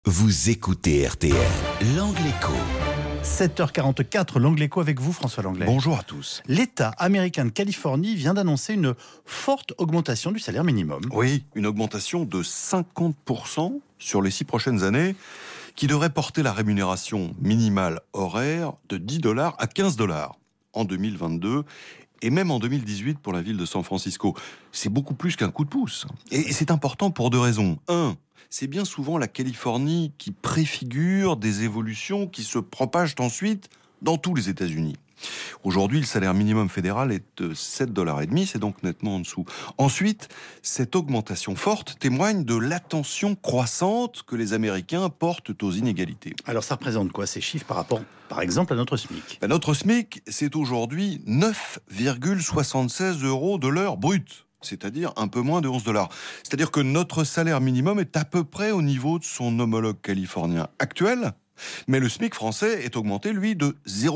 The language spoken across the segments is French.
Vous écoutez RTL, l'Angle Écho. 7h44, l'Angle Écho avec vous, François Langlais. Bonjour à tous. L'État américain de Californie vient d'annoncer une forte augmentation du salaire minimum. Oui, une augmentation de 50% sur les 6 prochaines années qui devrait porter la rémunération minimale horaire de $10 à $15 en 2022 et même en 2018 pour la ville de San Francisco. C'est beaucoup plus qu'un coup de pouce. Et c'est important pour deux raisons. Un, c'est bien souvent la Californie qui préfigure des évolutions qui se propagent ensuite dans tous les États-Unis. Aujourd'hui, le salaire minimum fédéral est de $7,50, c'est donc nettement en dessous. Ensuite, cette augmentation forte témoigne de l'attention croissante que les Américains portent aux inégalités. Alors ça représente quoi ces chiffres par rapport, par exemple, à notre SMIC ? Notre SMIC, c'est aujourd'hui 9,76 € de l'heure brute. C'est-à-dire un peu moins de $11. C'est-à-dire que notre salaire minimum est à peu près au niveau de son homologue californien actuel, mais le SMIC français est augmenté, lui, de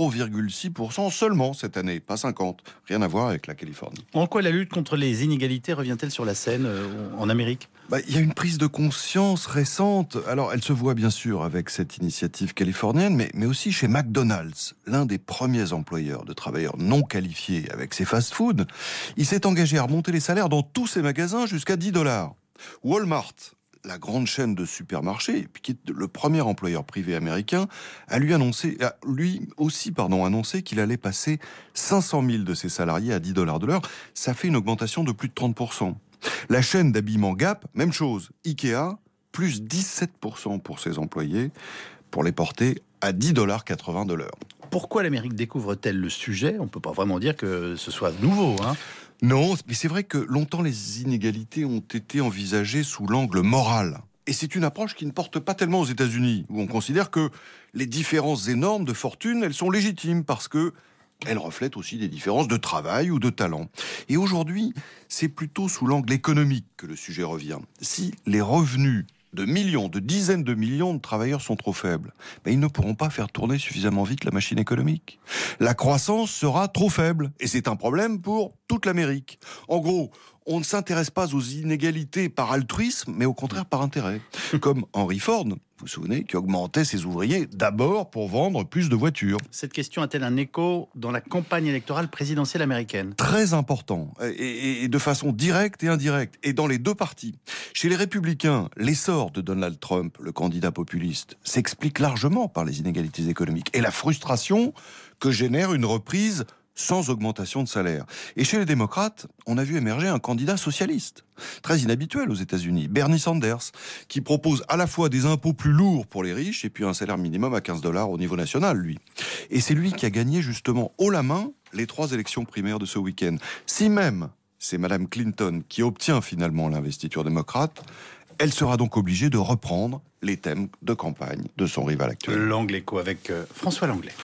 0,6% seulement cette année, pas 50%. Rien à voir avec la Californie. En quoi la lutte contre les inégalités revient-elle sur la scène en Amérique ? Il y a une prise de conscience récente. Alors, elle se voit bien sûr avec cette initiative californienne, mais aussi chez McDonald's, l'un des premiers employeurs de travailleurs non qualifiés avec ses fast-foods. Il s'est engagé à remonter les salaires dans tous ses magasins jusqu'à $10. Walmart, la grande chaîne de supermarchés, qui est le premier employeur privé américain, a lui aussi annoncé qu'il allait passer 500 000 de ses salariés à $10 de l'heure. Ça fait une augmentation de plus de 30%. La chaîne d'habillement Gap, même chose. Ikea, plus 17% pour ses employés, pour les porter à $10,80 de l'heure. Pourquoi l'Amérique découvre-t-elle le sujet ? On ne peut pas vraiment dire que ce soit nouveau, hein ? Non, mais c'est vrai que longtemps les inégalités ont été envisagées sous l'angle moral. Et c'est une approche qui ne porte pas tellement aux États-Unis, où on considère que les différences énormes de fortune, elles sont légitimes parce que elles reflètent aussi des différences de travail ou de talent. Et aujourd'hui, c'est plutôt sous l'angle économique que le sujet revient. Si les revenus de millions, de dizaines de millions de travailleurs sont trop faibles, ils ne pourront pas faire tourner suffisamment vite la machine économique. La croissance sera trop faible, et c'est un problème pour toute l'Amérique. En gros, on ne s'intéresse pas aux inégalités par altruisme, mais au contraire par intérêt. Comme Henry Ford, vous vous souvenez, qui augmentait ses ouvriers d'abord pour vendre plus de voitures. Cette question a-t-elle un écho dans la campagne électorale présidentielle américaine ? Très important, et de façon directe et indirecte, et dans les deux partis. Chez les Républicains, l'essor de Donald Trump, le candidat populiste, s'explique largement par les inégalités économiques et la frustration que génère une reprise sans augmentation de salaire. Et chez les démocrates, on a vu émerger un candidat socialiste, très inhabituel aux États-Unis, Bernie Sanders, qui propose à la fois des impôts plus lourds pour les riches et puis un salaire minimum à $15 au niveau national, lui. Et c'est lui qui a gagné justement haut la main les 3 élections primaires de ce week-end. Si même c'est Madame Clinton qui obtient finalement l'investiture démocrate, elle sera donc obligée de reprendre les thèmes de campagne de son rival actuel. L'Angle Écho avec François Langlais.